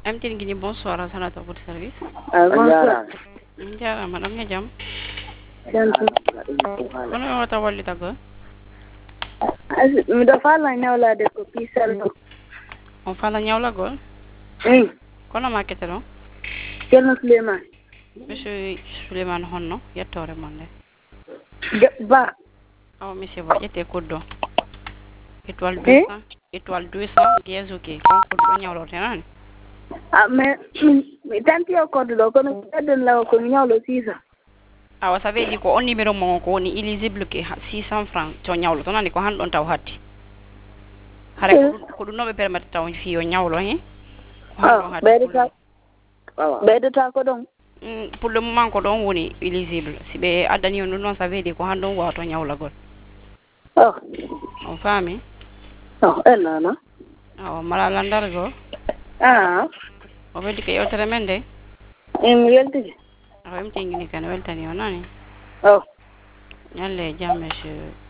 Amtin Guinée, bonsoir, à Sanata, votre service. Bonsoir. Ndiara, madame Ndiam. Jantu. Kono wata walli tago. Mi do fala nyawla de ko pisalo. On fala nyawla gol. Kono maketelo. Ceerno Souleymane. Monsieur Souleymane Honno, yettore monde. Ba. Oh, monsieur Ba, yette koddo. Étoile 200. Étoile 200, dièse ok. Kon koddo nyawlo tenani. Mais tanti o koddo do kono bedden law ko nyawlo 600. Awa ça veut dire ko on numéro mon ko woni éligible ke 600 francs to nyawlo to nani ko han don taw hatti. Hare ko dum no be permettre taw fi yo nyawlo hen. Beydata ko don. Pour le moment ko don woni éligible. Si be adani on non ça veut dire ko han don wato nyawla gol. On fami? Non. Mala landar go. O wedi ke yotere mende. Mi welti. Awem tingini kan weltani onani. Oh. Yalle jam monsieur